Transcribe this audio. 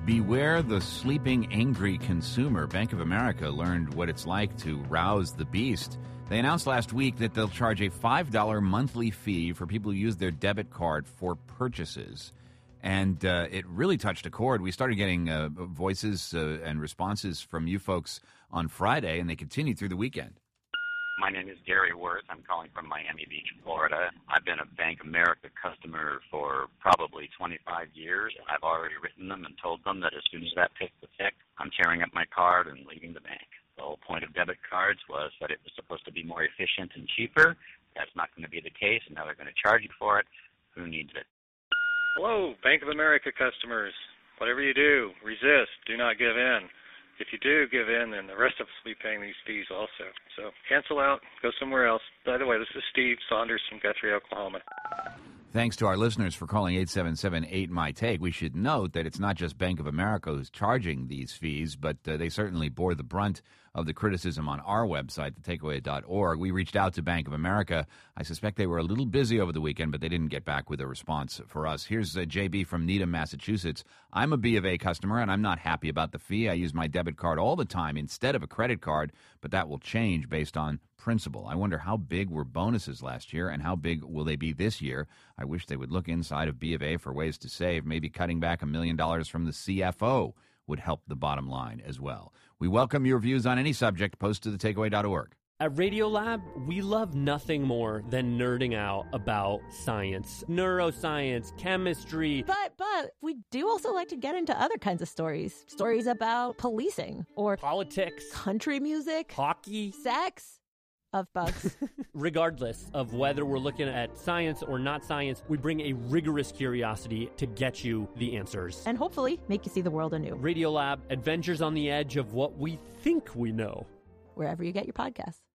Beware the sleeping, angry consumer. Bank of America learned what it's like to rouse the beast. They announced last week that they'll charge a $5 monthly fee for people who use their debit card for purchases. And it really touched a chord. We started getting voices and responses from you folks on Friday, and they continued through the weekend. My name is Gary Worth. I'm calling from Miami Beach, Florida. I've been a Bank America customer for probably 25 years. I've already written them and told them that as soon as that tick the tick, I'm tearing up my card and leaving the bank. The whole point of debit cards was that it was supposed to be more efficient and cheaper. That's not going to be the case, and now they're going to charge you for it. Who needs it? Hello, Bank of America customers. Whatever you do, resist. Do not give in. If you do give in, then the rest of us will be paying these fees also. So cancel out, go somewhere else. By the way, this is Steve Saunders from Guthrie, Oklahoma. Thanks to our listeners for calling 877-8-MY-TAKE. We should note that it's not just Bank of America who's charging these fees, but they certainly bore the brunt of the criticism on our website, thetakeaway.org. We reached out to Bank of America. I suspect they were a little busy over the weekend, but they didn't get back with a response for us. Here's JB from Needham, Massachusetts. I'm a B of A customer, and I'm not happy about the fee. I use my debit card all the time instead of a credit card, but that will change based on principal. I wonder how big were bonuses last year, and how big will they be this year? I wish they would look inside of B of A for ways to save. Maybe cutting back $1 million from the CFO would help the bottom line as well. We welcome your views on any subject. Post to thetakeaway.org. At Radiolab, we love nothing more than nerding out about science, neuroscience, chemistry. But we do also like to get into other kinds of stories. Stories about policing or politics, country music, hockey, sex. Of bugs. Regardless of whether we're looking at science or not science, we bring a rigorous curiosity to get you the answers. And hopefully make you see the world anew. Radiolab, adventures on the edge of what we think we know. Wherever you get your podcasts.